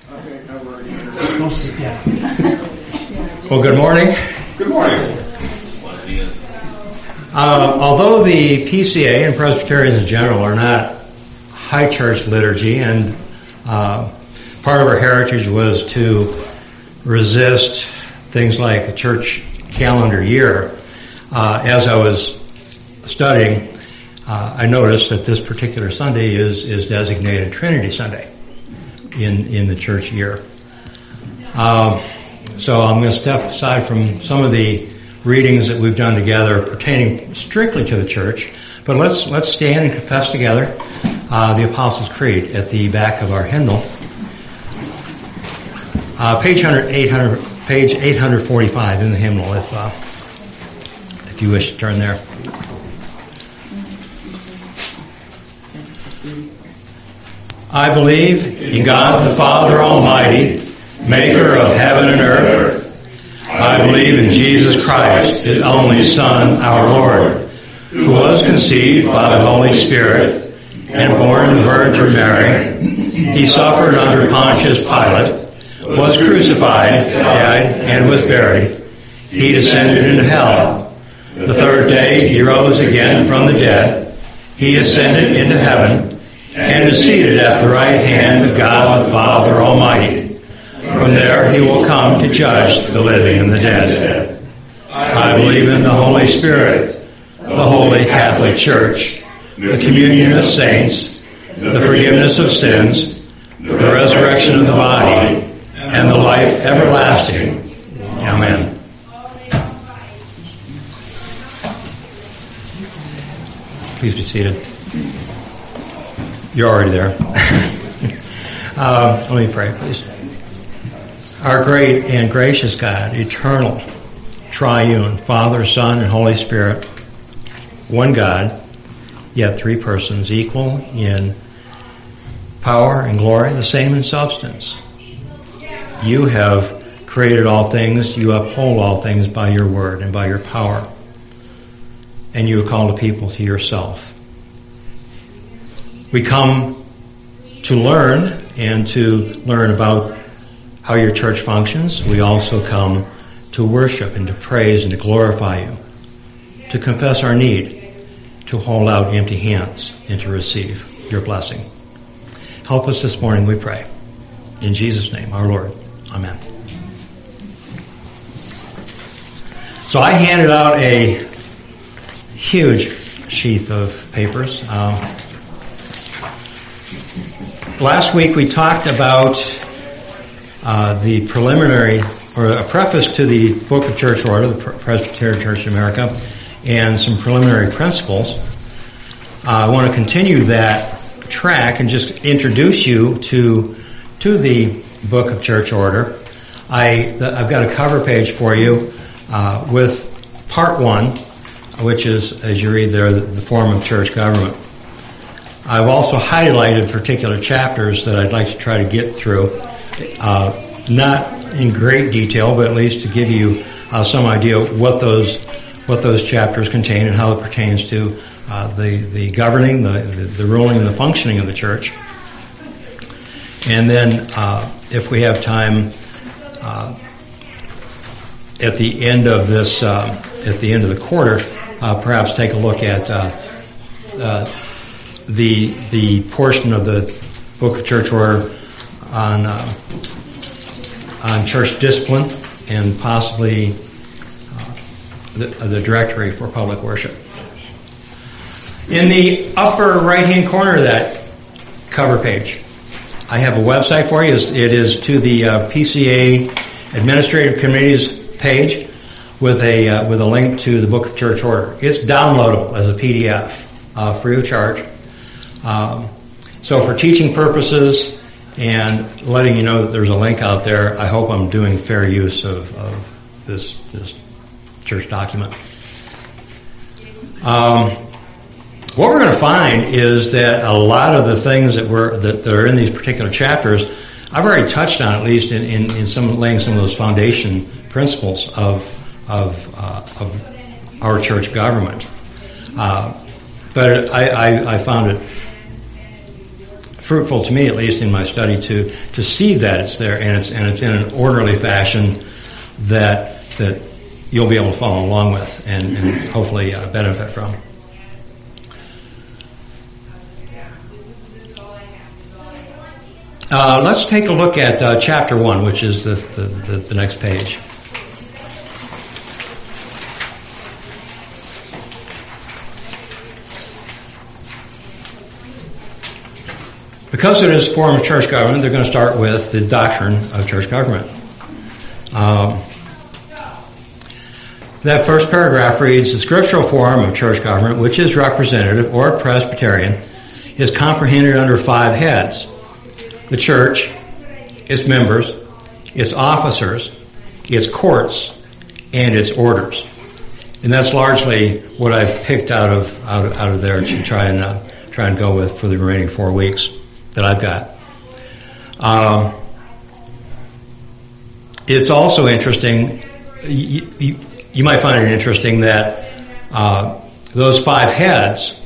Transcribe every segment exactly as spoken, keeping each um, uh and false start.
Go sit down. Well, good morning. Good morning. Uh, although the P C A and Presbyterians in general are not high church liturgy, and uh, part of our heritage was to resist things like the church calendar year, uh, as I was studying, uh, I noticed that this particular Sunday is, is designated Trinity Sunday in, in the church year. Um, so I'm going to step aside from some of the readings that we've done together pertaining strictly to the church, but let's let's stand and confess together uh, the Apostles' Creed at the back of our hymnal, uh, page eight hundred, page eight forty-five in the hymnal, if uh, if you wish to turn there. I believe in God the Father Almighty, maker of heaven and earth. I believe in Jesus Christ, His only Son, our Lord, who was conceived by the Holy Spirit and born of the Virgin Mary. He suffered under Pontius Pilate, was crucified, died, and was buried. He descended into hell. The third day He rose again from the dead. He ascended into heaven and is seated at the right hand of God the Father Almighty. From there He will come to judge the living and the dead. I believe in the Holy Spirit, the Holy Catholic Church, the communion of saints, the forgiveness of sins, the resurrection of the body, and the life everlasting. Amen. Please be seated. You're already there. uh, let me pray, please. Our great and gracious God, eternal, triune, Father, Son, and Holy Spirit, one God, yet three persons, equal in power and glory, the same in substance. You have created all things, you uphold all things by your word and by your power, and you have called a people to yourself. We come to learn and to learn about how your church functions. We also come to worship and to praise and to glorify you, to confess our need, to hold out empty hands and to receive your blessing. Help us this morning, we pray. In Jesus' name, our Lord. Amen. So I handed out a huge sheath of papers. Um, last week we talked about Uh, the preliminary, or a preface to the Book of Church Order, the Presbyterian Church in America, and some preliminary principles. Uh, I want to continue that track and just introduce you to to the Book of Church Order. I, the, I've got a cover page for you uh, with part one, which is, as you read there, the, the form of church government. I've also highlighted particular chapters that I'd like to try to get through. Uh, not in great detail, but at least to give you uh, some idea of what those what those chapters contain and how it pertains to uh, the the governing, the, the the ruling, and the functioning of the church. And then, uh, if we have time, uh, at the end of this, uh, at the end of the quarter, uh, perhaps take a look at uh, uh, the the portion of the Book of Church Order on uh, on church discipline and possibly uh, the, the directory for public worship. In the upper right-hand corner of that cover page, I have a website for you. It is to the uh, P C A Administrative Committee's page with a uh, with a link to the Book of Church Order. It's downloadable as a P D F, uh, free of charge. Um, so for teaching purposes and letting you know that there's a link out there, I hope I'm doing fair use of, of this this church document. Um, what we're going to find is that a lot of the things that were that, that are in these particular chapters, I've already touched on, at least in, in, in some laying some of those foundation principles of of uh, of our church government. Uh, but I, I, I found it fruitful to me, at least in my study, to to see that it's there and it's and it's in an orderly fashion that that you'll be able to follow along with and, and hopefully uh, benefit from. Uh, let's take a look at uh, chapter one, which is the, the, the, the next page. Because it is a form of church government, they're going to start with the doctrine of church government. Um, that first paragraph reads, the scriptural form of church government, which is representative or Presbyterian, is comprehended under five heads. The church, its members, its officers, its courts, and its orders. And that's largely what I've picked out of out of, out of there to try and uh, try and go with for the remaining four weeks that I've got. Um, it's also interesting. You, you, you might find it interesting that uh, those five heads.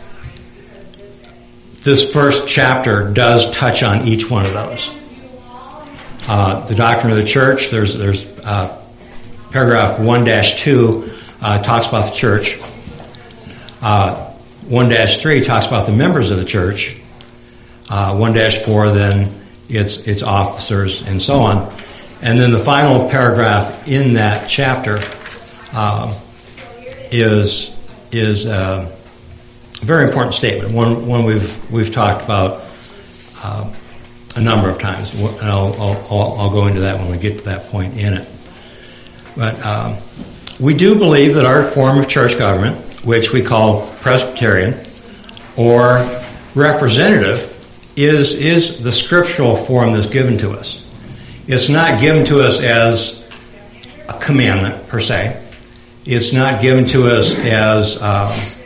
This first chapter does touch on each one of those. Uh, the doctrine of the church, there's there's uh, paragraph one dash two uh, talks about the church. Uh, one dash three talks about the members of the church. Uh, one dash four then its its officers and so on. And then the final paragraph in that chapter uh, is is. Uh, A very important statement, one one we've we've talked about uh, a number of times, and I'll, I'll I'll go into that when we get to that point in it. But um, we do believe that our form of church government, which we call Presbyterian or representative, is is the scriptural form that's given to us. It's not given to us as a commandment per se. It's not given to us as um,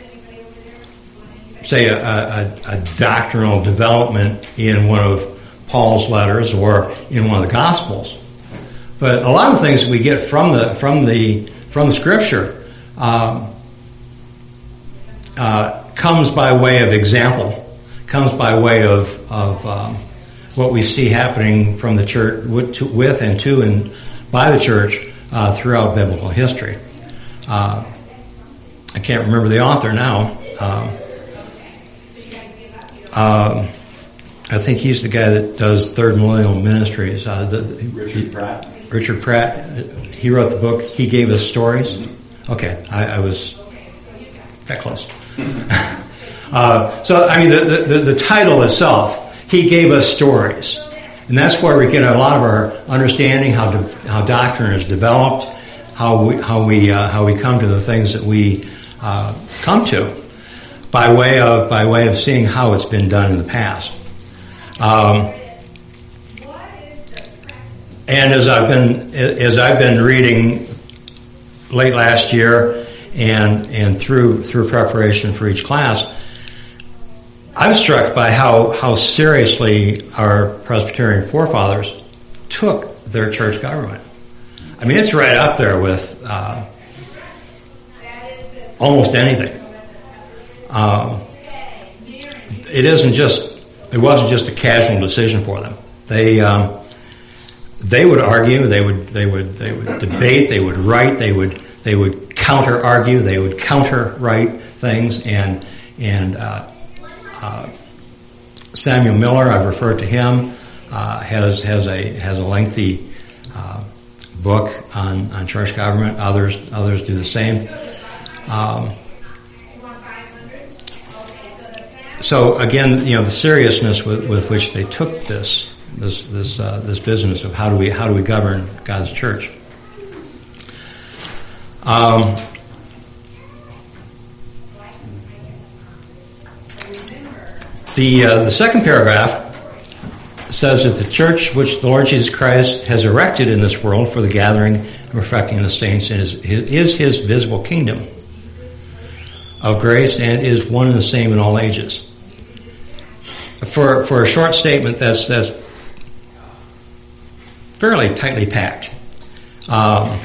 say a, a, a doctrinal development in one of Paul's letters or in one of the Gospels, but a lot of things we get from the from the from the Scripture um, uh, comes by way of example, comes by way of of um, what we see happening from the church with, to, with and to and by the church uh, throughout biblical history. Uh, I can't remember the author now. Um, Um, I think he's the guy that does Third Millennial Ministries. Uh, the, Richard Pratt. Richard Pratt. He wrote the book, He Gave Us Stories. Okay, I, I was that close. uh, so, I mean, the, the, the title itself, He Gave Us Stories. And that's where we get a lot of our understanding, how to, how doctrine is developed, how we, how we, uh, how we come to the things that we uh, come to. By way of by way of seeing how it's been done in the past, um, and as I've been as I've been reading late last year and and through through preparation for each class, I'm struck by how how seriously our Presbyterian forefathers took their church government. I mean, it's right up there with uh, almost anything. Um, it isn't just, it wasn't just a casual decision for them. They, um, they would argue, they would, they would, they would debate, they would write, they would, they would counter argue, they would counter write things, and, and, uh, uh, Samuel Miller, I've referred to him, uh, has, has a, has a lengthy, uh, book on, on church government. Others, others do the same. Um, So again, you know, the seriousness with, with which they took this this this uh, this business of how do we how do we govern God's church. Um, the uh, the second paragraph says that the church which the Lord Jesus Christ has erected in this world for the gathering and perfecting the saints is is His visible kingdom of grace and is one and the same in all ages. For for a short statement, that's that's fairly tightly packed. Um,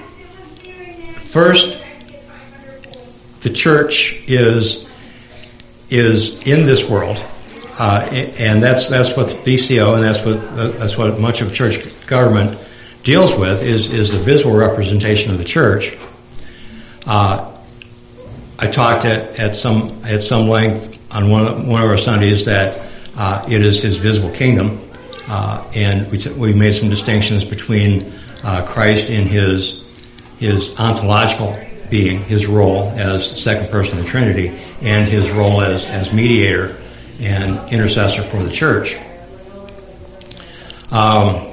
first, the church is is in this world, uh, and that's that's what B C O and that's what uh, that's what much of church government deals with is is the visible representation of the church. Uh, I talked at, at some at some length on one of, one of our Sundays that uh, it is His visible kingdom, uh, and we t- we made some distinctions between uh, Christ in His His ontological being, His role as second person of the Trinity, and His role as as mediator and intercessor for the church. Um,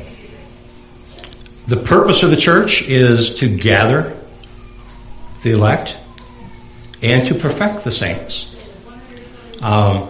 the purpose of the church is to gather the elect and to perfect the saints. Um,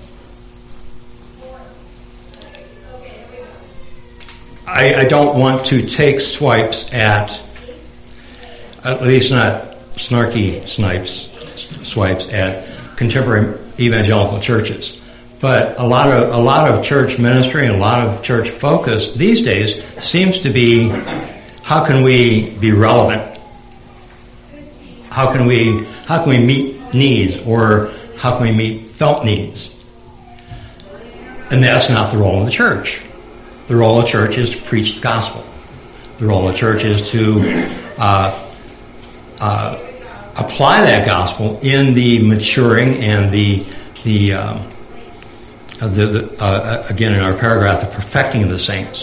I, I don't want to take swipes at, at least not snarky snipes, swipes at contemporary evangelical churches. But a lot of a lot of church ministry and a lot of church focus these days seems to be, how can we be relevant? How can we how can we meet needs, or how can we meet felt needs? And that's not the role of the church. The role of the church is to preach the gospel. The role of the church is to uh, uh, apply that gospel in the maturing and the the, um, the, the uh, again in our paragraph, the perfecting of the saints.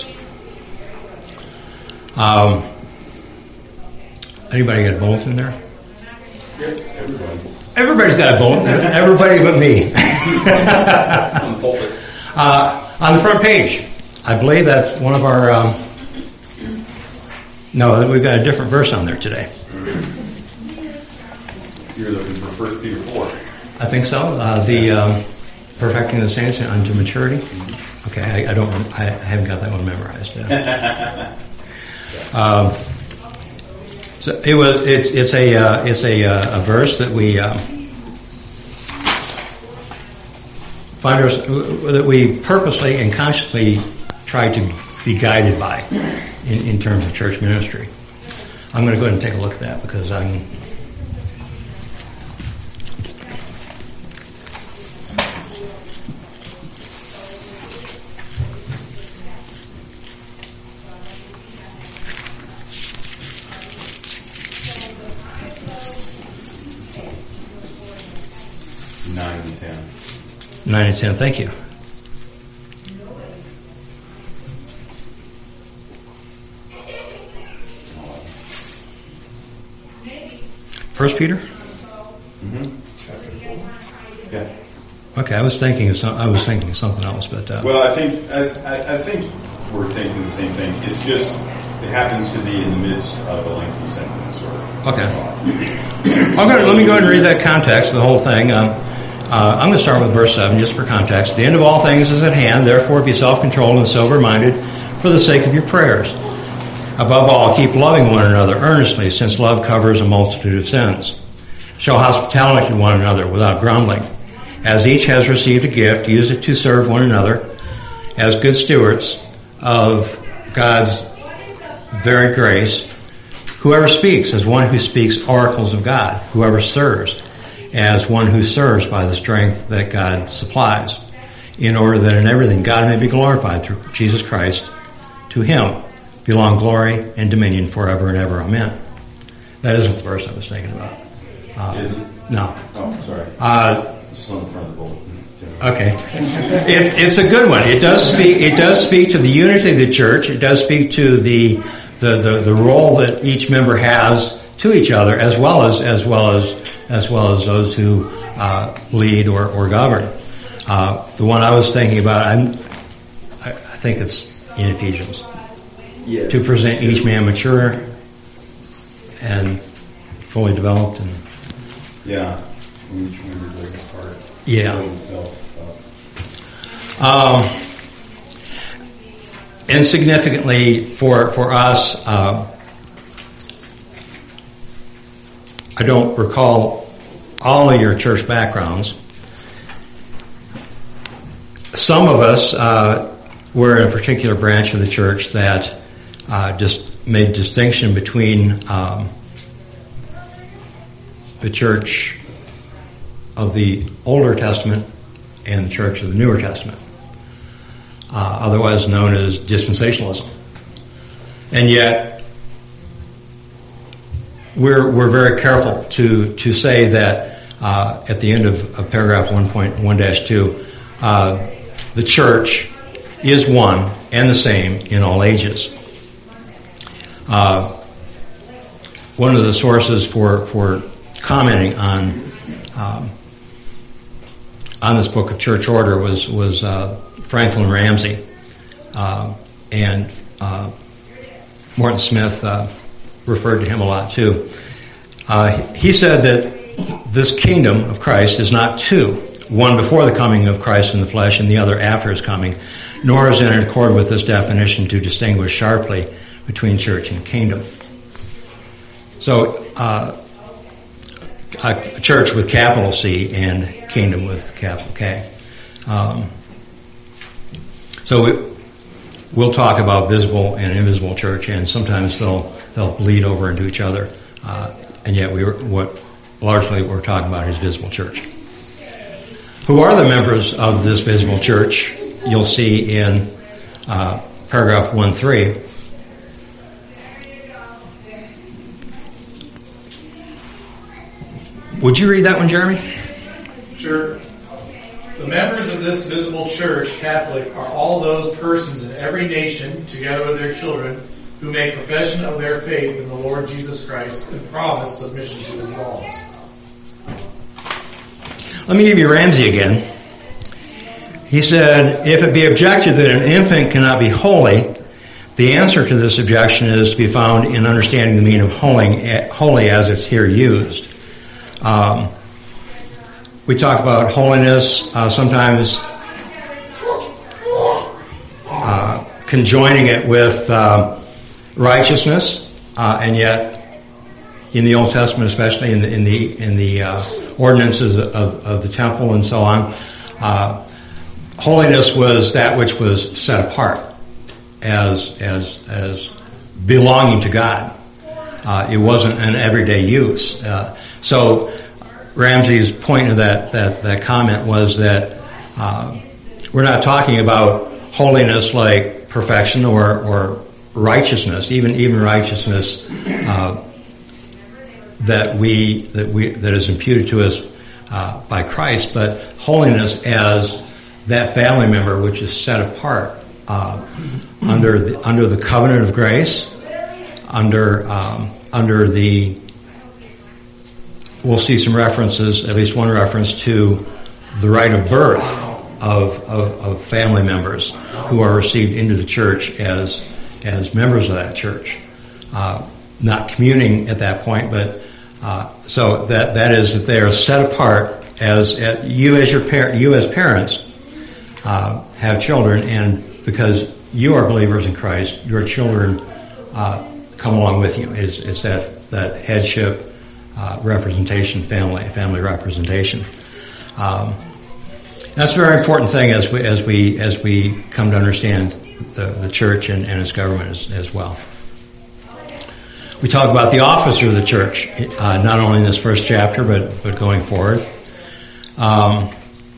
Um, anybody got a bulletin there? Yeah, everybody. Everybody's got a bulletin. Everybody but me. On the pulpit. Uh, on the front page, I believe that's one of our. Um, no, we've got a different verse on there today. You're looking for First Peter four. I think so. Uh, the um, perfecting the saints unto maturity. Okay, I, I don't. I haven't got that one memorized. Uh, um, so it was. It's it's a uh, it's a uh, a verse that we uh, find us that we purposely and consciously try to be guided by in, in terms of church ministry. I'm going to go ahead and take a look at that because I'm. Nine and ten. Nine and ten. Thank you. First Peter. Mm-hmm. Chapter four. Yeah. Okay, I was thinking of some, I was thinking of something else, but uh, well, I think I, I, I think we're thinking the same thing. It's just it happens to be in the midst of a lengthy sentence. Or okay. Okay, let me go ahead and read that context, the whole thing. Um, uh, I'm going to start with verse seven, just for context. The end of all things is at hand. Therefore, be self-controlled and sober-minded for the sake of your prayers. Above all, keep loving one another earnestly, since love covers a multitude of sins. Show hospitality to one another without grumbling. As each has received a gift, use it to serve one another as good stewards of God's varied grace. Whoever speaks as one who speaks oracles of God. Whoever serves as one who serves by the strength that God supplies, in order that in everything God may be glorified through Jesus Christ. To Him belong glory and dominion forever and ever. Amen. That isn't the verse I was thinking about. Uh, Is it? No. Oh, sorry. Uh, It's on the front of the bulletin. Okay, it, it's a good one. It does speak. It does speak to the unity of the church. It does speak to the the, the, the role that each member has to each other, as well as as well as as well as those who uh, lead or, or govern. Uh, the one I was thinking about, I'm, I, I think it's in Ephesians. Yeah. To present each man mature and fully developed, and Yeah. Each member does his part. Yeah. Himself. Um, and significantly for for us, uh, I don't recall all of your church backgrounds. Some of us uh, were in a particular branch of the church that uh, just made distinction between um, the church of the Older Testament and the church of the Newer Testament, uh, otherwise known as dispensationalism. And yet, we're we're very careful to to say that uh, at the end of, of paragraph one point one dash two, uh, the church is one and the same in all ages. Uh, one of the sources for for commenting on um, on this book of church order was was uh, Franklin Ramsey, uh, and uh, Morton Smith uh, referred to him a lot too. Uh, he said that this kingdom of Christ is not two, one before the coming of Christ in the flesh and the other after his coming, nor is it in accord with this definition to distinguish sharply between church and kingdom. So, uh, a church with capital C and kingdom with capital K. Um, so we, we'll talk about visible and invisible church, and sometimes they'll they'll bleed over into each other. Uh, and yet, we were, what largely we're talking about is visible church. Who are the members of this visible church? You'll see in uh, paragraph one three. Would you read that one, Jeremy? Sure. The members of this visible church, Catholic, are all those persons in every nation, together with their children, who make profession of their faith in the Lord Jesus Christ and promise submission to his laws. Let me give you Ramsey again. He said, if it be objected that an infant cannot be holy, the answer to this objection is to be found in understanding the meaning of holy, holy as it's here used. Um, we talk about holiness, uh, sometimes uh, conjoining it with uh, righteousness, uh, and yet in the Old Testament, especially in the in the in the uh, ordinances of, of the temple and so on, uh, holiness was that which was set apart as as as belonging to God. Uh, it wasn't an everyday use. Uh, So Ramsey's point of that that, that comment was that uh, we're not talking about holiness like perfection or, or righteousness, even even righteousness uh, that we that we that is imputed to us uh, by Christ, but holiness as that family member which is set apart uh, under the under the covenant of grace, under um, under the we'll see some references, at least one reference, to the right of birth of, of, of family members who are received into the church as as members of that church. Uh, not communing at that point, but uh, so that that is that they are set apart as, as you as your par- you as parents uh, have children, and because you are believers in Christ, your children uh, come along with you. It's, it's that that headship. Uh, representation, family, family representation. Um, that's a very important thing as we as we as we come to understand the, the church and, and its government as, as well. We talk about the officer of the church, uh, not only in this first chapter, but but going forward. Um,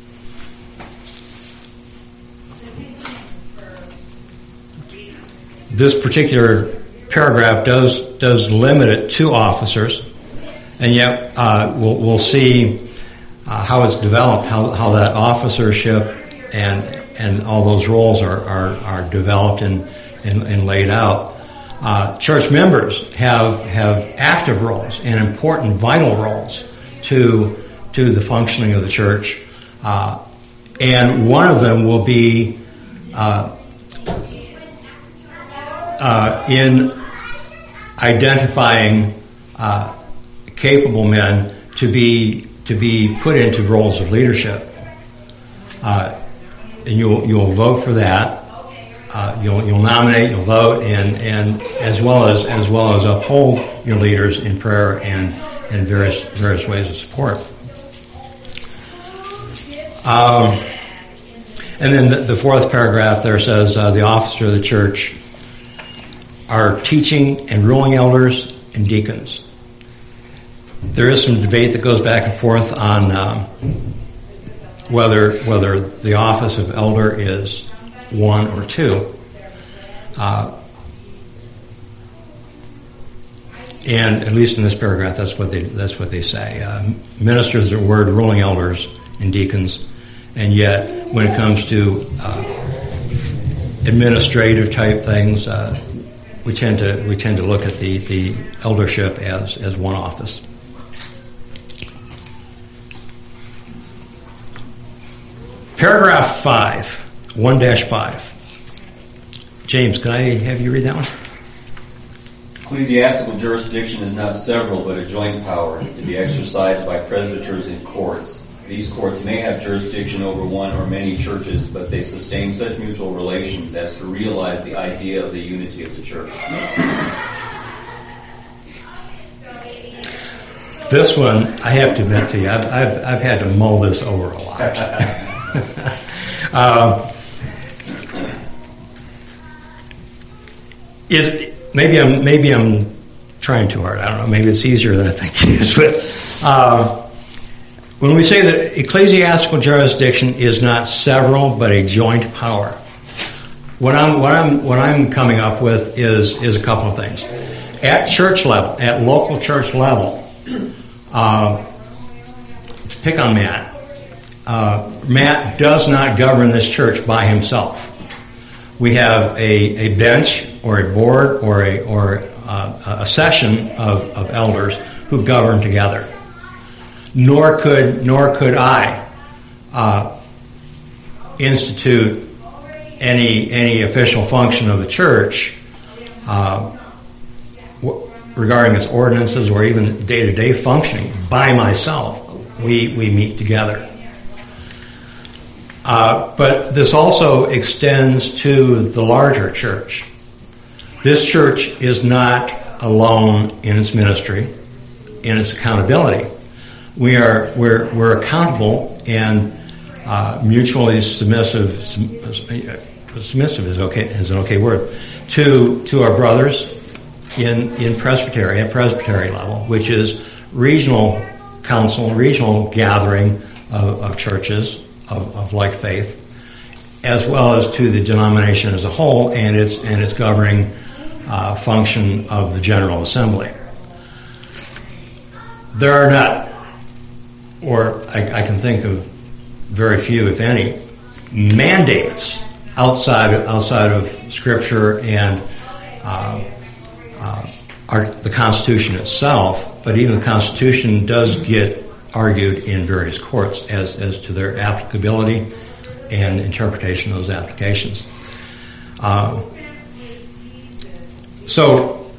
this particular paragraph does does limit it to officers. And yet, uh, we'll, we'll see uh, how it's developed, how how that officership and and all those roles are are, are developed and, and and laid out. Uh, church members have have active roles and important, vital roles to to the functioning of the church, uh, and one of them will be uh, uh, in identifying Uh, capable men to be to be put into roles of leadership, uh, and you'll you'll vote for that. Uh, you'll you'll nominate, you'll vote, and and as well as as well as uphold your leaders in prayer and and various various ways of support. Um, and then the, the fourth paragraph there says uh, the officer of the church are teaching and ruling elders and deacons. there is some debate that goes back and forth on um, whether whether the office of elder is one or two. Uh, and at least in this paragraph, that's what they that's what they say. Uh, ministers is a word, ruling elders and deacons, and yet when it comes to uh, administrative type things, uh, we tend to we tend to look at the, the eldership as as one office. Paragraph five, one dash five. James, can I have you read that one? Ecclesiastical jurisdiction is not several, but a joint power to be exercised by presbyters in courts. These courts may have jurisdiction over one or many churches, but they sustain such mutual relations as to realize the idea of the unity of the church. This one, I have to admit to you, I've, I've, I've had to mull this over a lot. uh, is maybe I'm maybe I'm trying too hard. I don't know. Maybe it's easier than I think it is. But uh, when we say that ecclesiastical jurisdiction is not several but a joint power, what I'm what I'm what I'm coming up with is is a couple of things. At church level, at local church level, uh, pick on Matt. Uh, Matt does not govern this church by himself. We have a, a bench or a board or a or uh, a session of, of elders who govern together. Nor could nor could I uh, institute any any official function of the church uh, w- regarding its ordinances or even day to day functioning by myself. We we meet together. Uh, but this also extends to the larger church. This church is not alone in its ministry, in its accountability. We are we're we're accountable and uh, mutually submissive. Submissive is okay is an okay word to to our brothers in in presbytery at presbytery level, which is regional council, regional gathering of, of churches. Of, of like faith, as well as to the denomination as a whole and its and its governing uh, function of the General Assembly. There are not, or I, I can think of very few, if any, mandates outside of, outside of Scripture and uh, uh, our, the Constitution itself. But even the Constitution does get argued in various courts as, as to their applicability and interpretation of those applications. Uh, so,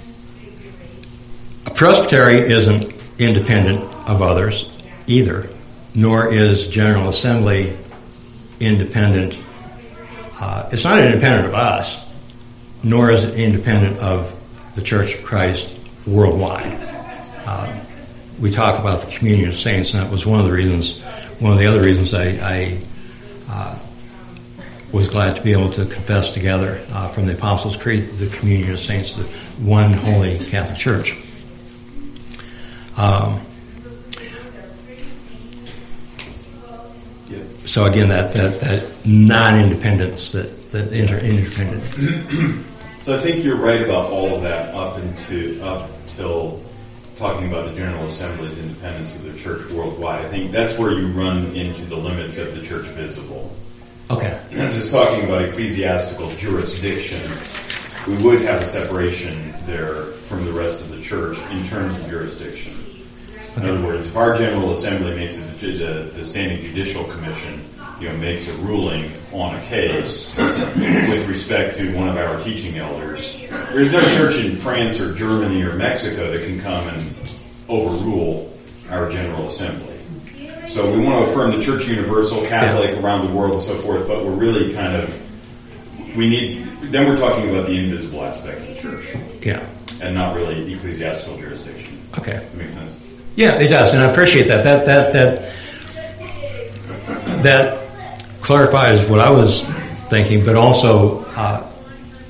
a presbytery isn't independent of others either, nor is General Assembly independent. Uh, it's not independent of us, nor is it independent of the Church of Christ worldwide. Uh, We talk about the communion of saints, and that was one of the reasons, one of the other reasons I, I uh, was glad to be able to confess together uh, from the Apostles' Creed the communion of saints, the one holy Catholic Church. Um, yeah. So again, that that, that non-independence, that that inter- interdependent. So I think you're right about all of that up into up till. Talking about the General Assembly's independence of the church worldwide. I think that's where you run into the limits of the church visible. Okay. As it's talking about ecclesiastical jurisdiction, we would have a separation there from the rest of the church in terms of jurisdiction. In other words, if our General Assembly makes a, the, the Standing Judicial Commission, you know, makes a ruling on a case with respect to one of our teaching elders, there's no church in France or Germany or Mexico that can come and overrule our General Assembly. So we want to affirm the Church Universal, Catholic, yeah. around the world and so forth, but we're really kind of, we need, then we're talking about the invisible aspect of the church. Yeah. And not really ecclesiastical jurisdiction. Okay. That makes sense? Yeah, it does, and I appreciate that. That, that, that, that clarifies what I was thinking, but also, uh,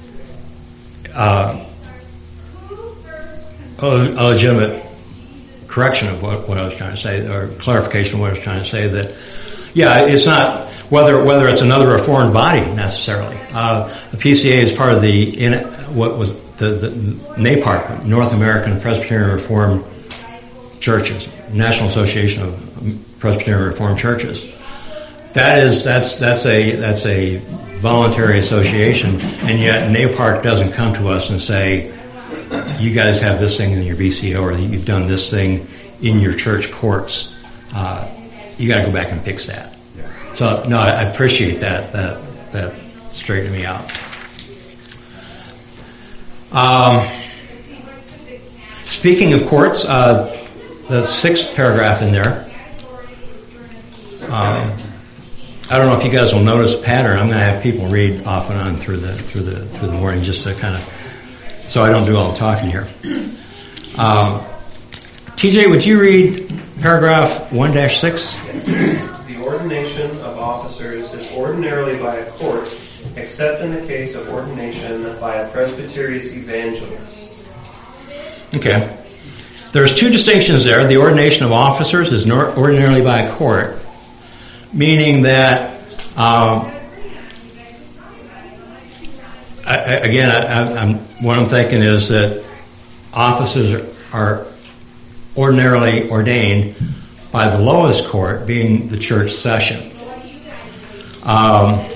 uh, a legitimate correction of what, what I was trying to say, or clarification of what I was trying to say, that, yeah, it's not whether whether it's another reformed body necessarily. Uh, the P C A is part of the, in, what was the, the NAPARC, North American Presbyterian Reformed Churches, National Association of Presbyterian Reformed Churches. That is, that's, that's a, that's a voluntary association, and yet NAPARC doesn't come to us and say, you guys have this thing in your B C O, or you've done this thing in your church courts. Uh, you got to go back and fix that. So no, I appreciate that. That that straightened me out. Um, speaking of courts, uh, the sixth paragraph in there. Um, I don't know if you guys will notice a pattern. I'm going to have people read off and on through the through the through the morning, just to kind of, so I don't do all the talking here. Um, T J, would you read paragraph one dash six? The ordination of officers is ordinarily by a court, except in the case of ordination by a presbytery's evangelist. Okay. There's two distinctions there. The ordination of officers is nor- ordinarily by a court, meaning that, um, I, I, again, I, I'm, what I'm thinking is that officers are, are ordinarily ordained by the lowest court, being the church session. Um,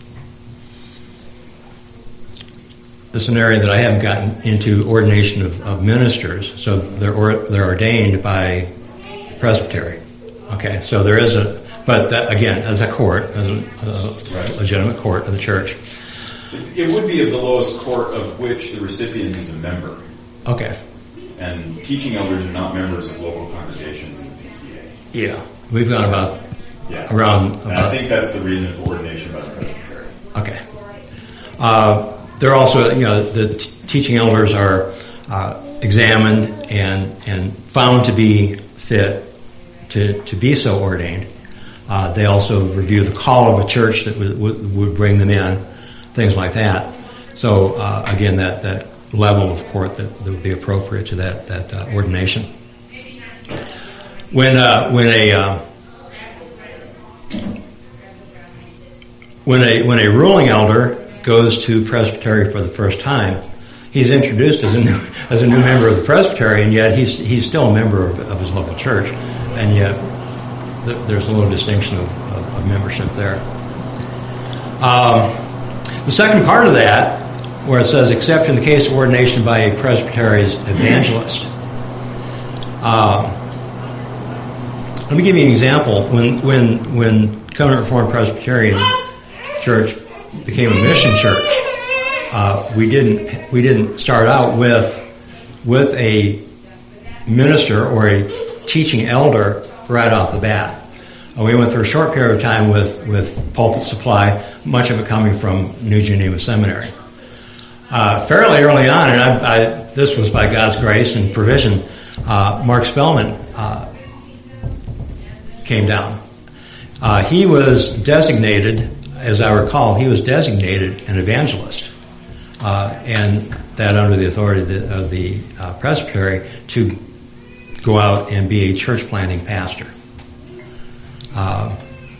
this is an area that I haven't gotten into, ordination of, of ministers. So they're or, they're ordained by presbytery. Okay, so there is a, but that, again, as a court, as a, a right. legitimate court of the church. It would be of the lowest court of which the recipient is a member. Okay. And teaching elders are not members of local congregations in the P C A. Yeah, we've gone about yeah. around. And about, I think that's the reason for ordination by the presbytery. Okay. Uh, they're also, you know, the t- teaching elders are uh, examined and and found to be fit to to be so ordained. Uh, they also review the call of a church that would, would, would bring them in, things like that. So uh, again, that that. level of court that, that would be appropriate to that that uh, ordination. When uh, when a uh, when a when a ruling elder goes to presbytery for the first time, he's introduced as a new as a new member of the presbytery, and yet he's he's still a member of, of his local church, and yet th- there's a little distinction of, of, of membership there. Um, the second part of that, where it says, except in the case of ordination by a presbytery's evangelist. Um, let me give you an example. When when when Covenant Reformed Presbyterian Church became a mission church, uh, we didn't we didn't start out with with a minister or a teaching elder right off the bat. Uh, we went through a short period of time with with pulpit supply, much of it coming from New Geneva Seminary. Uh, fairly early on, and I, I, this was by God's grace and provision, uh, Mark Spellman uh, came down. Uh, he was designated, as I recall, he was designated an evangelist, uh, and that under the authority of the, of the uh, presbytery to go out and be a church planting pastor. Uh,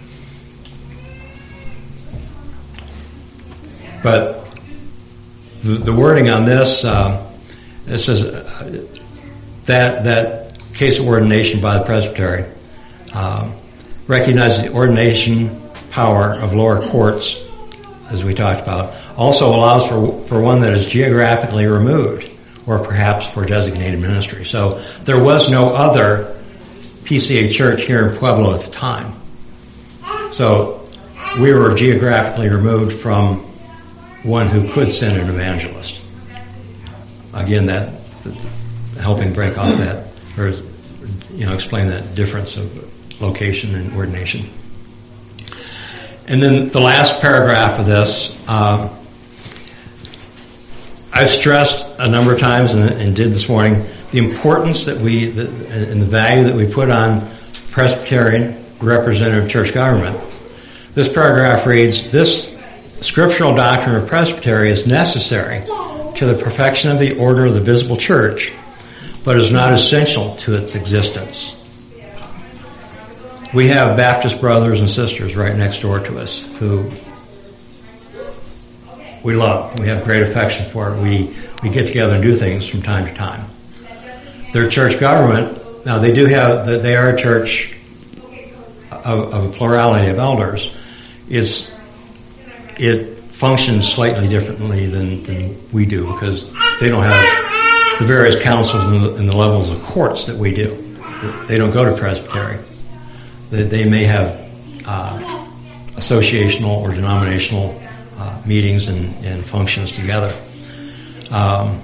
but The, the wording on this, uh, it says uh, that that case of ordination by the presbytery uh, recognizes the ordination power of lower courts, as we talked about, also allows for for one that is geographically removed, or perhaps for designated ministry. So there was no other P C A church here in Pueblo at the time. So we were geographically removed from one who could send an evangelist. Again, that, that helping break off that, or you know, explain that difference of location and ordination. And then the last paragraph of this, uh, I've stressed a number of times, and, and did this morning, the importance that we the, and the value that we put on Presbyterian representative church government. This paragraph reads, "This scriptural doctrine of presbytery is necessary to the perfection of the order of the visible church, but is not essential to its existence. We have Baptist brothers and sisters right next door to us who we love. We have great affection for it. We, we get together and do things from time to time. Their church government, now they do have, they are a church of, of a plurality of elders. It's, it functions slightly differently than, than we do because they don't have the various councils and the, and the levels of courts that we do. They don't go to presbytery. They, they may have uh, associational or denominational uh, meetings and, and functions together. Um,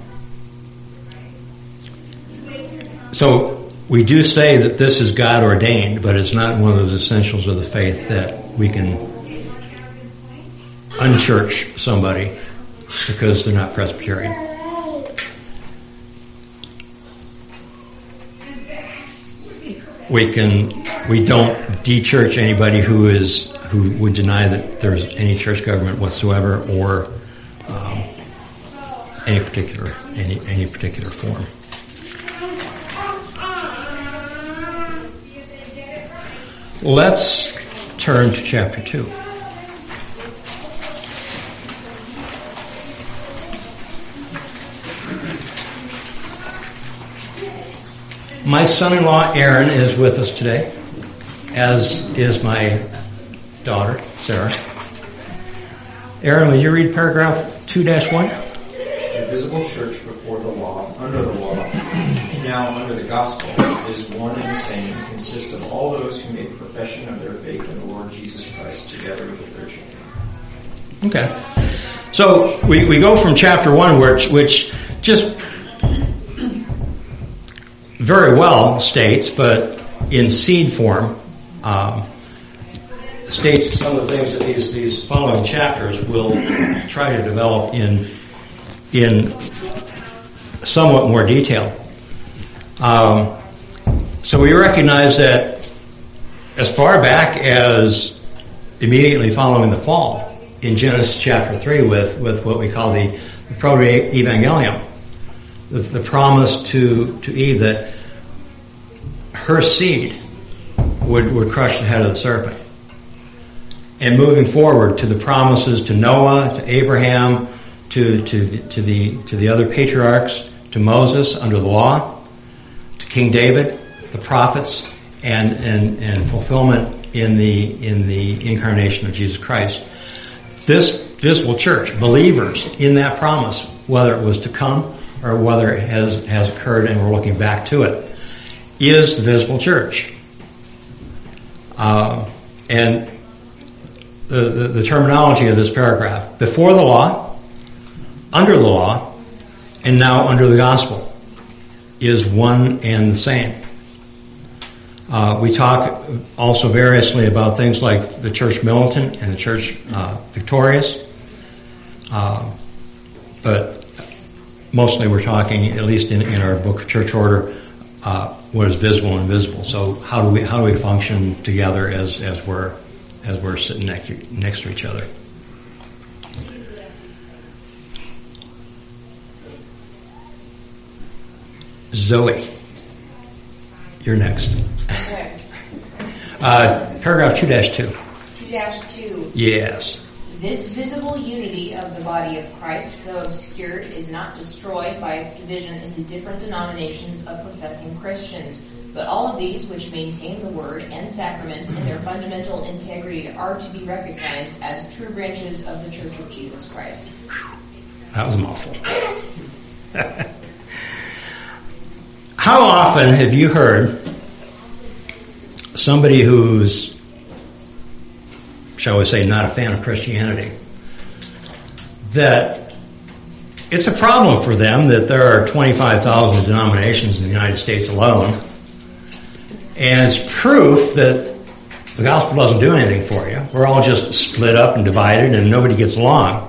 so we do say that this is God ordained, but it's not one of those essentials of the faith that we can unchurch somebody because they're not Presbyterian. We can, we don't de-church anybody who is, who would deny that there's any church government whatsoever or um, any particular, any, any particular form. Let's turn to chapter two. My son-in-law Aaron is with us today, as is my daughter, Sarah. Aaron, will you read paragraph two dash one? The visible church before the law, under the law, now under the gospel, is one and the same, consists of all those who make profession of their faith in the Lord Jesus Christ, together with their children. Okay. So we, we go from chapter one, which, which just very well states, but in seed form, um, states some of the things that these, these following chapters will try to develop in in somewhat more detail. Um, so we recognize that as far back as immediately following the fall, in Genesis chapter three, with, with what we call the, the proto-evangelium, the, the promise to, to Eve that her seed would, would crush the head of the serpent. And moving forward to the promises to Noah, to Abraham, to, to, the, to, the, to the other patriarchs, to Moses under the law, to King David, the prophets, and, and, and fulfillment in the, in the incarnation of Jesus Christ. This visible church, believers in that promise, whether it was to come or whether it has, has occurred and we're looking back to it, is the visible church. Uh, and the, the, the terminology of this paragraph, before the law, under the law, and now under the gospel, is one and the same. Uh, we talk also variously about things like the church militant and the church uh, victorious. Uh, but mostly we're talking, at least in, in our book of church order, uh, what is visible and invisible. So how do we how do we function together as as we're as we're sitting next to, next to each other? Zoe, you're next. Okay. Uh, paragraph two dash two. two dash two. Yes. This visible unity of the body of Christ, though obscured, is not destroyed by its division into different denominations of professing Christians. But all of these, which maintain the word and sacraments in their fundamental integrity, are to be recognized as true branches of the Church of Jesus Christ. That was a mouthful. How often have you heard somebody who's, shall we say, not a fan of Christianity, that it's a problem for them that there are twenty-five thousand denominations in the United States alone, and it's proof that the gospel doesn't do anything for you. We're all just split up and divided and nobody gets along.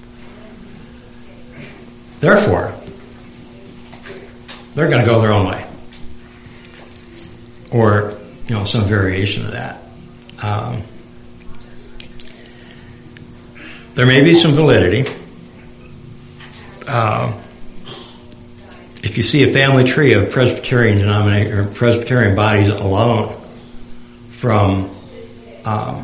Therefore, they're going to go their own way. Or, you know, some variation of that. Um, there may be some validity uh, if you see a family tree of Presbyterian denomination or Presbyterian bodies alone, from um,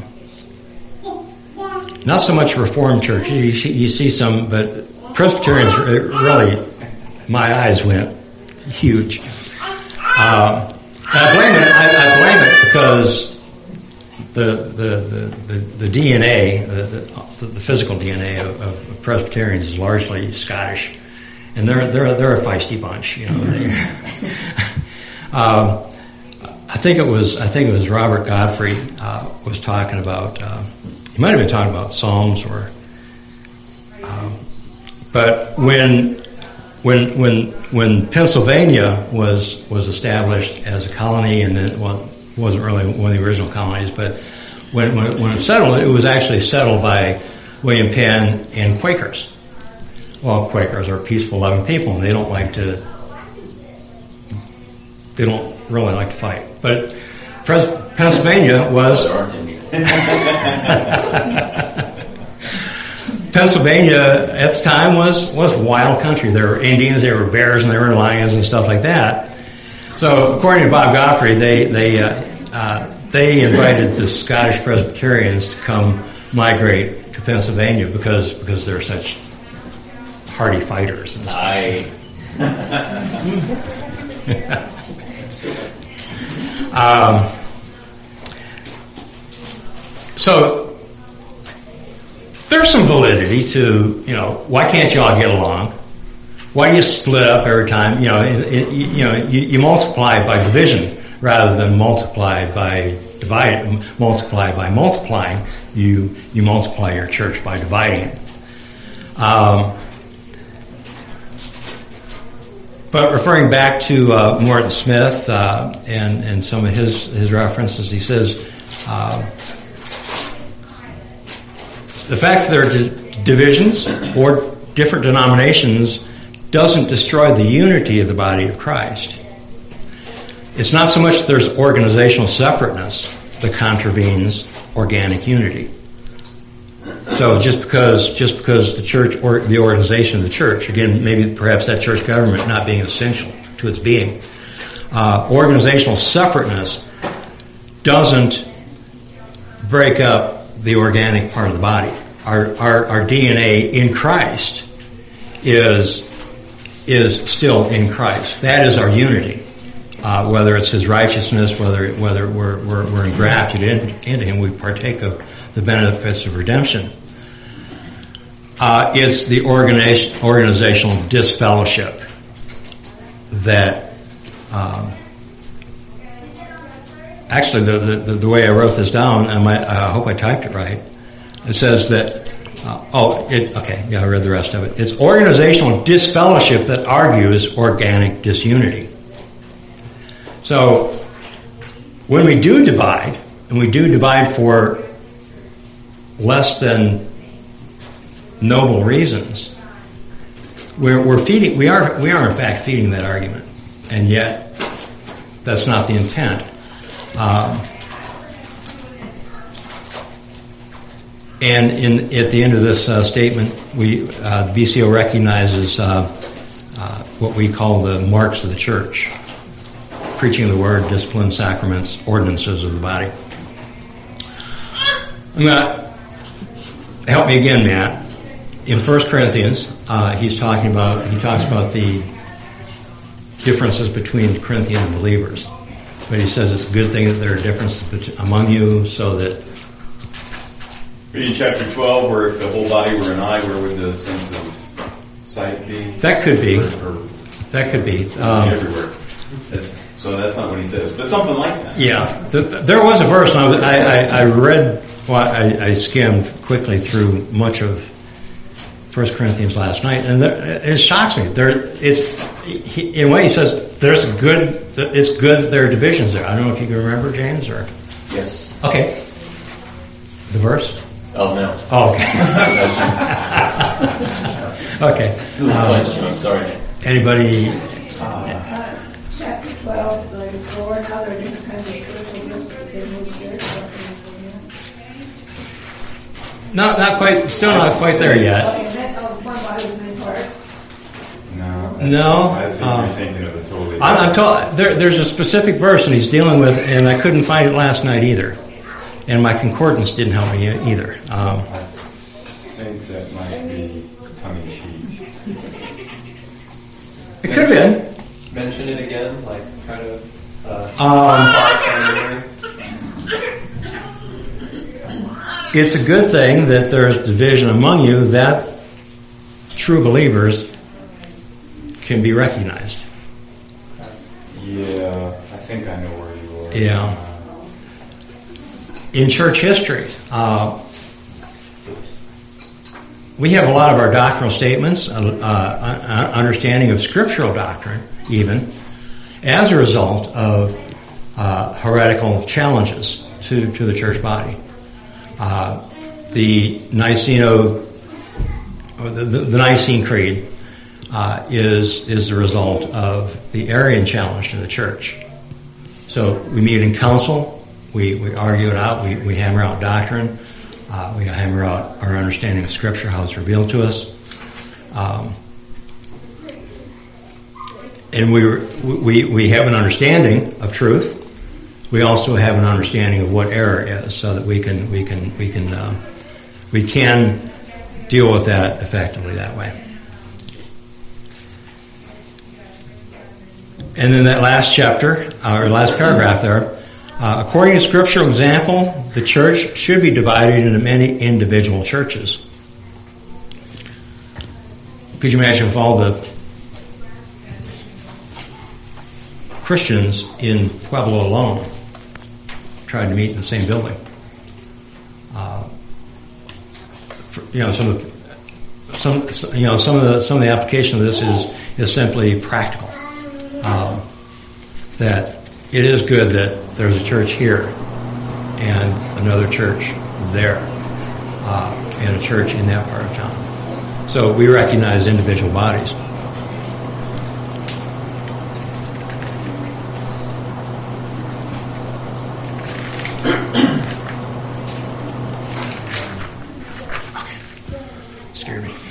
not so much Reformed churches, you see, you see some, but Presbyterians really, my eyes went huge. Um, and I blame it. I, I blame it because the the the, the, the D N A, the, the, the physical D N A of, of Presbyterians is largely Scottish, and they're they're they're a feisty bunch. You know, they, um, I think it was I think it was Robert Godfrey uh, was talking about. Uh, he might have been talking about Psalms, or, um, but when. When when when Pennsylvania was was established as a colony, and then well, it wasn't really one of the original colonies, but when when it, when it settled, it was actually settled by William Penn and Quakers. Well, Quakers are peaceful, loving people, and they don't like to they don't really like to fight. But Pres- Pennsylvania was. Pennsylvania at the time was, was wild country. There were Indians, there were bears, and there were lions and stuff like that. So, according to Bob Godfrey, they they uh, uh, they invited the Scottish Presbyterians to come migrate to Pennsylvania because because they're such hardy fighters. And I. um, so. There's some validity to, you know, why can't you all get along? Why do you split up every time? You know, it, it, you know, you, you multiply by division rather than multiply by divide. Multiply by multiplying. You you multiply your church by dividing it. Um, but referring back to uh, Morton Smith uh, and and some of his his references, he says. Uh, The fact that there are d- divisions or different denominations doesn't destroy the unity of the body of Christ. It's not so much that there's organizational separateness that contravenes organic unity. So just because just because the church or the organization of the church, again, maybe perhaps that church government not being essential to its being, uh, organizational separateness doesn't break up the organic part of the body. Our, our our D N A in Christ is is still in Christ. That is our unity. Uh, whether it's His righteousness, whether whether we're we're, we're engrafted in, into Him, we partake of the benefits of redemption. Uh, it's the organization, organizational disfellowship that. Um, Actually, the, the the way I wrote this down, I, might, I hope I typed it right. It says that, uh, oh, it, okay, yeah, I read the rest of it. It's organizational disfellowship that argues organic disunity. So, when we do divide, and we do divide for less than noble reasons, we're, we're feeding, we are, we are in fact feeding that argument. And yet, that's not the intent. Um, and in at the end of this uh, statement, we uh, the B C O recognizes uh, uh, what we call the marks of the church: preaching the word, discipline, sacraments, ordinances of the body. I'm gonna help me again, Matt. In First Corinthians, uh, he's talking about he talks about the differences between Corinthian believers. But he says it's a good thing that there are differences among you, so that. Read in chapter twelve, where if the whole body were an eye, where would the sense of sight be? That could be. Or, or that could be. Um, everywhere. That's, so that's not what he says, but something like that. Yeah, the, the, there was a verse, and I, was, I, I, I read, well, I, I skimmed quickly through much of First Corinthians last night, and there, it shocks me. There, it's he, in a way he says there's a good. It's good that there are divisions there. I don't know if you can remember, James, or Yes. Okay. The verse. Oh no. Oh, okay. Okay. Um, I'm sorry. Anybody? Uh, chapter twelve, thirty-four. Now there are different kinds of spiritual gifts within his church. Not, not quite. Still not quite there yet. Okay, that, oh, one body with many parts. No. No, I think uh, you're thinking of a totally. I'm, I'm told there, there's a specific verse and he's dealing with, and I couldn't find it last night either, and my concordance didn't help me either. Um, I think that might be tongue in cheek. it could have been. Mention it again, like try to uh, Um, spark our memory. It's a good thing that there's division among you, that true believers can be recognized. Yeah, I think I know where you are. Yeah. In church history, uh, we have a lot of our doctrinal statements, uh, uh, understanding of scriptural doctrine, even, as a result of uh, heretical challenges to, to the church body. Uh, the Niceno, or the, the, the Nicene Creed uh, is is the result of the Arian challenge to the church. So we meet in council, we, we argue it out, we, we hammer out doctrine, uh, we hammer out our understanding of Scripture, how it's revealed to us. Um, and we, we we have an understanding of truth. We also have an understanding of what error is, so that we can we can we can uh, we can deal with that effectively that way. And then that last chapter, uh, or last paragraph there, uh, according to scriptural example, the church should be divided into many individual churches. Could you imagine if all the Christians in Pueblo alone tried to meet in the same building? Uh, for, you know, some of the, some you know some of the some of the application of this is is simply practical. Um, that it is good that there's a church here and another church there, uh, and a church in that part of town. So we recognize individual bodies. Scared me.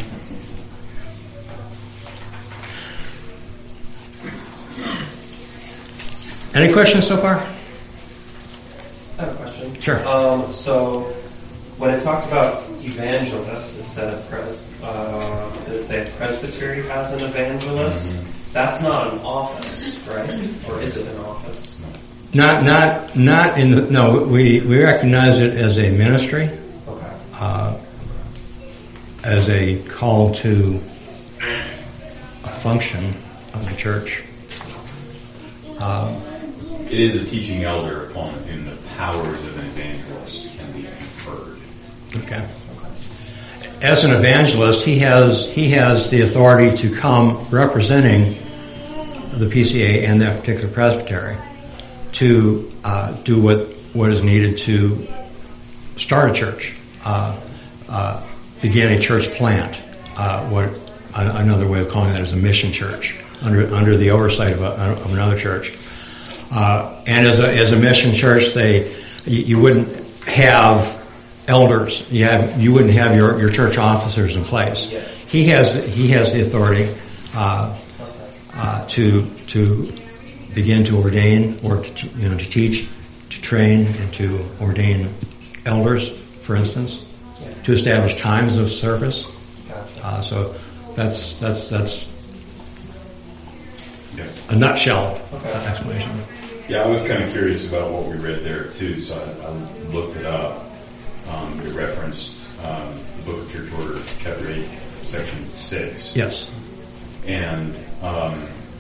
Any questions so far? I have a question. Sure. Um, so, when it talked about evangelists, it said a pres- uh, did it say a presbytery has an evangelist? Mm-hmm. That's not an office, right? Or is it an office? Not, not, not in the. No, we we recognize it as a ministry, Okay. uh, as a call to a function of the church. Um, It is a teaching elder upon whom the powers of an evangelist can be conferred. Okay. As an evangelist, he has he has the authority to come representing the P C A and that particular presbytery to uh, do what what is needed to start a church, uh, uh, begin a church plant. Uh, what another way of calling that is a mission church under under the oversight of, a, of another church. Uh, and as a as a mission church, they you, you wouldn't have elders. You have you wouldn't have your, your church officers in place. Yeah. He has he has the authority uh, uh, to to begin to ordain or to, you know to teach, to train, and to ordain elders, for instance, Yeah. to establish times of service. Gotcha. Uh, so that's that's that's Yeah. a nutshell Okay. explanation. Yeah, I was kind of curious about what we read there too, so I, I looked it up. Um, it referenced um, the Book of Church Order, chapter eight, section six. Yes. And um,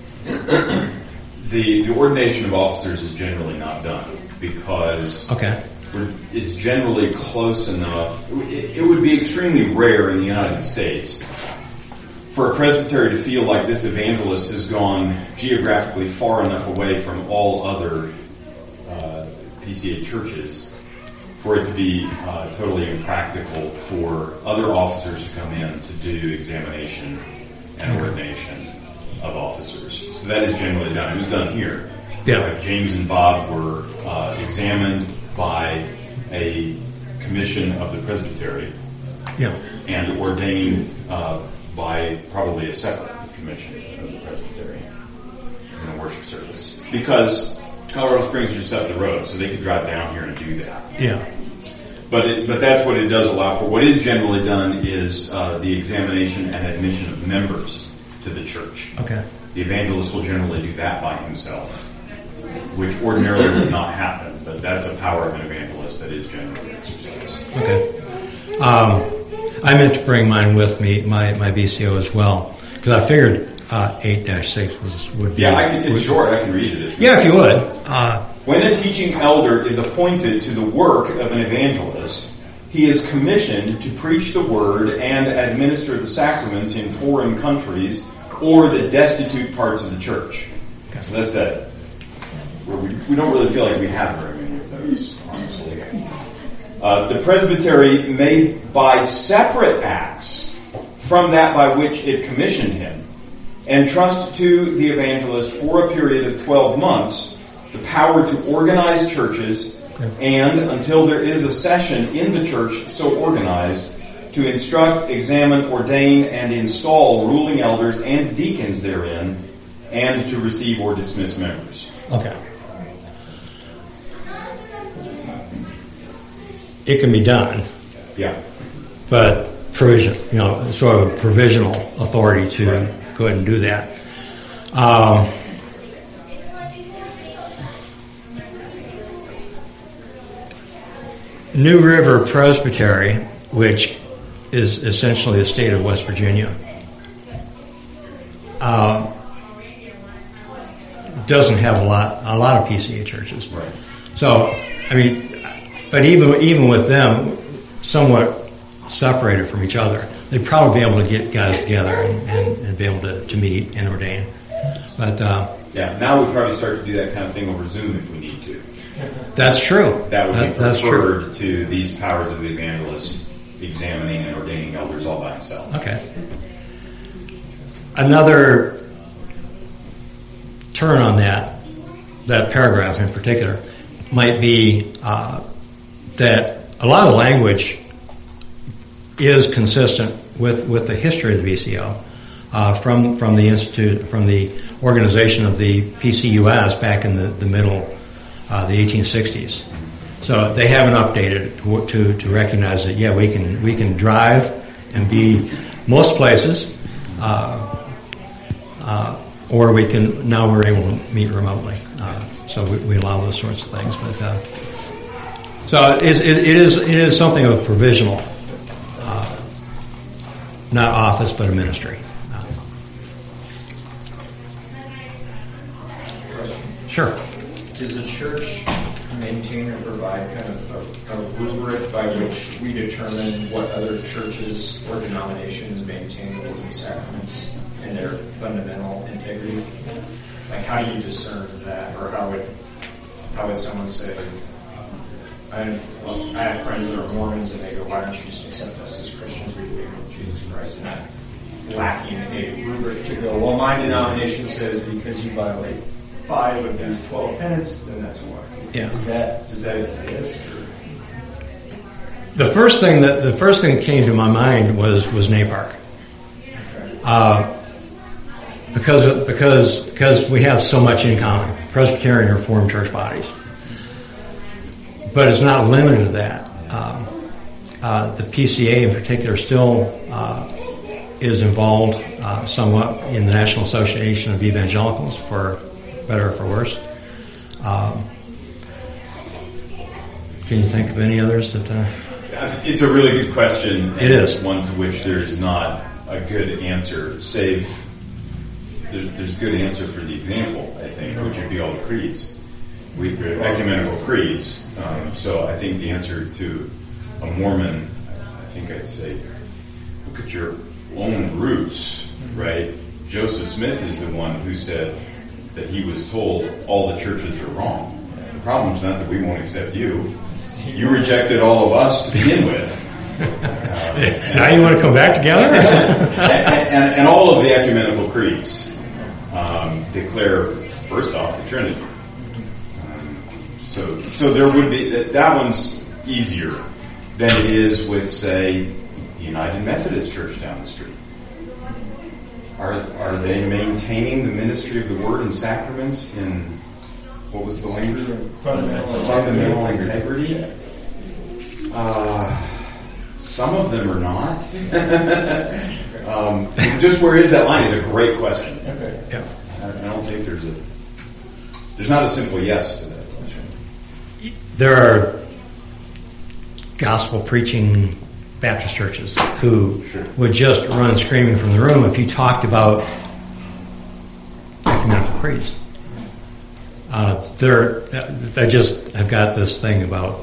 the the ordination of officers is generally not done because Okay. we're, it's generally close enough. It, it would be extremely rare in the United States for a presbytery to feel like this evangelist has gone geographically far enough away from all other uh, P C A churches for it to be uh, totally impractical for other officers to come in to do examination and ordination of officers. So that is generally done. It was done here. Yeah. Like James and Bob were uh, examined by a commission of the presbytery Yeah. and ordained uh, by probably a separate commission of the presbytery in a worship service. Because Colorado Springs is just up the road, so they could drive down here and do that. Yeah. But it, but that's what it does allow for. What is generally done is uh, the examination and admission of members to the church. Okay. The evangelist will generally do that by himself, which ordinarily would not happen, but that's a power of an evangelist that is generally exercised. Okay. Um, I meant to bring mine with me, my, my V C O as well, because I figured uh, eight dash six was would be. Yeah, I can, it's would, short. I can read it. If Yeah, if you would. Uh, When a teaching elder is appointed to the work of an evangelist, he is commissioned to preach the word and administer the sacraments in foreign countries or the destitute parts of the church. Okay. So that's that. Where we, we don't really feel like we have very many of those, honestly. Uh, the presbytery may, by separate acts from that by which it commissioned him, entrust to the evangelist for a period of twelve months the power to organize churches and, until there is a session in the church so organized, to instruct, examine, ordain, and install ruling elders and deacons therein, and to receive or dismiss members. Okay. It can be done, Yeah. but provision, you know, sort of a provisional authority to Right. go ahead and do that. Um, New River Presbytery, which is essentially the state of West Virginia, uh, doesn't have a lot a lot of P C A churches. Right. So, I mean, but even even with them, somewhat separated from each other, they'd probably be able to get guys together and, and, and be able to, to meet and ordain. But uh, Yeah, now we'd probably start to do that kind of thing over Zoom if we need to. that's true. That would That- be that's true. preferred to these powers of the evangelist examining and ordaining elders all by himself. Okay. Another turn on that, that paragraph in particular, might be uh, that a lot of the language is consistent with, with the history of the V C O uh, from from the institute from the organization of the P C U S back in the, the middle uh, the eighteen sixties. So they haven't updated to, to to recognize that yeah we can we can drive and be most places, uh, uh, or we can now we're able to meet remotely. Uh, so we, we allow those sorts of things, but. Uh, So it is, it is it is something of a provisional, uh, not office, but a ministry. Uh, sure. Does the church maintain or provide kind of a, a rubric by which we determine what other churches or denominations maintain the holy sacraments and their fundamental integrity? Like, how do you discern that, or how would how would someone say? I, well, I have friends that are Mormons, and they go, "Why don't you just accept us as Christians? We believe in Jesus Christ," and that lacking a rubric to go. Well, my denomination says because you violate five of these twelve tenets, then that's why. Yeah. Is that does that exist? Or? The first thing that the first thing that came to my mind was was NAPARC, Okay. uh, because because because we have so much in common, Presbyterian and Reformed church bodies. But it's not limited to that. Um, uh, the P C A in particular still uh, is involved uh, somewhat in the National Association of Evangelicals, for better or for worse. Um, can you think of any others that? Uh, It's a really good question. It is. One to which there's not a good answer, save there, there's a good answer for the example, I think, which would be all the creeds. We, ecumenical creeds. Um, so I think the answer to a Mormon, I think I'd say, look at your own roots, right? Joseph Smith is the one who said that he was told all the churches are wrong. The problem's not that we won't accept you. You rejected all of us to begin with. Uh, now you want to come back together? and, and, and all of the ecumenical creeds um, declare, first off, the Trinity. So, so there would be that, that one's easier than it is with, say, the United Methodist Church down the street. Are are they maintaining the ministry of the word and sacraments in, what was the language? Fundamental, Fundamental integrity? Uh, some of them are not. um, just where is that line is a great question. Okay. Yeah. I, I don't think there's a, there's not a simple yes to that question. There are gospel preaching Baptist churches who Sure. would just run screaming from the room if you talked about ecumenical creeds. Uh, they're, they just have got this thing about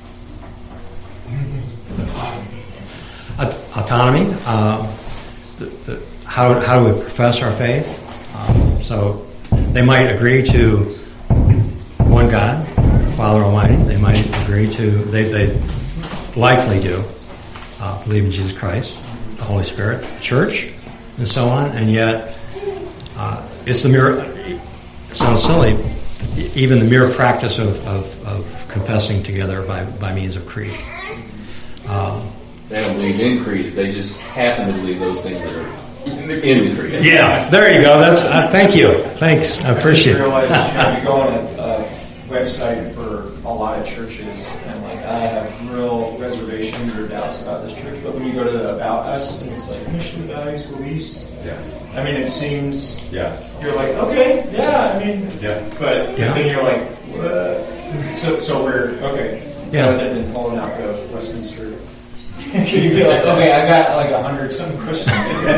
autonomy, uh, the, the, how, how do we profess our faith? Um, so they might agree to one God, Father Almighty. They might agree to, they, they likely do, uh, believe in Jesus Christ, the Holy Spirit, the Church, and so on. And yet, uh, it's the mere, it sounds silly, even the mere practice of, of, of confessing together by, by means of creed. Um, They don't believe in creeds. They just happen to believe those things that are in the, in the creed. yeah, there you go. That's uh, thank you. Thanks. I appreciate I it. realize, you know, you go on a, a website for a lot of churches, and like I have real reservations or doubts about this church. But when you go to the About Us, and it's like mission, values, beliefs. Yeah. I mean, it seems Yeah. you're like, okay, yeah. I mean, Yeah. but Yeah. then you're like, what? So, so we're okay. Yeah. Rather than pulling out the Westminster. Can you be like, okay, I got like a hundred some questions.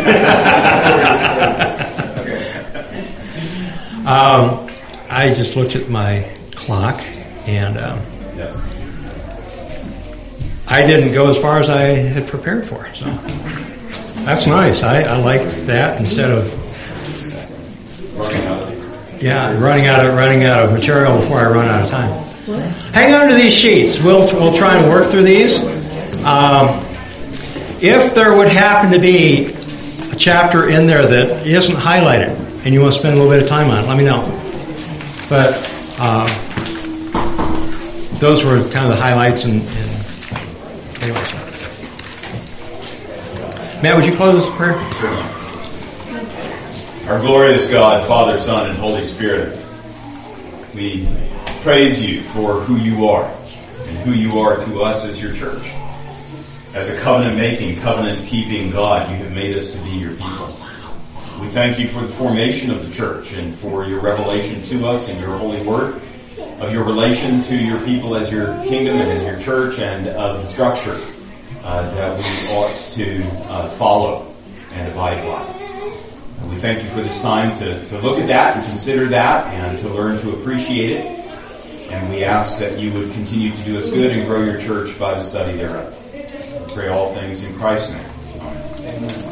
Okay. Um, I just looked at my clock, and um, Yeah. I didn't go as far as I had prepared for. So that's nice. I, I like that instead of Running out of yeah running out of running out of material before I run out of time. Hang on to these sheets. We'll we'll try and work through these. Um, if there would happen to be a chapter in there that isn't highlighted and you want to spend a little bit of time on it, let me know. But uh, those were kind of the highlights. And, and anyway, Matt, would you close this prayer? Our glorious God, Father, Son, and Holy Spirit, we praise you for who you are and who you are to us as your church. As a covenant-making, covenant-keeping God, you have made us to be your people. We thank you for the formation of the church and for your revelation to us in your holy word, of your relation to your people as your kingdom and as your church, and of the structure uh, that we ought to uh, follow and abide by. And we thank you for this time to, to look at that and consider that and to learn to appreciate it. And we ask that you would continue to do us good and grow your church by the study thereof. We pray all things in Christ's name. Amen.